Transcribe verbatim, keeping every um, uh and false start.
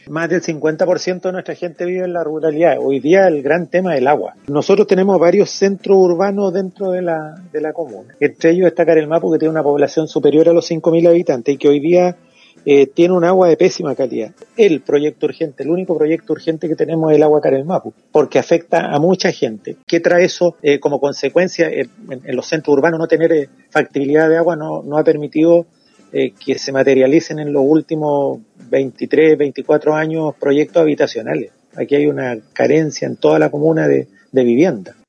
Más del cincuenta por ciento de nuestra gente vive en la ruralidad. Hoy día el gran tema es el agua. Nosotros tenemos varios centros urbanos dentro de la, de la comuna. Entre ellos está Carelmapu, que tiene una población superior a los cinco mil habitantes y que hoy día eh, tiene un agua de pésima calidad. El proyecto urgente, el único proyecto urgente que tenemos es el agua Carelmapu, porque afecta a mucha gente. ¿Qué trae eso eh, como consecuencia? Eh, en, en los centros urbanos no tener eh, factibilidad de agua no, no ha permitido eh, que se materialicen en los últimos veintitrés, veinticuatro años proyectos habitacionales. Aquí hay una carencia en toda la comuna de, de vivienda.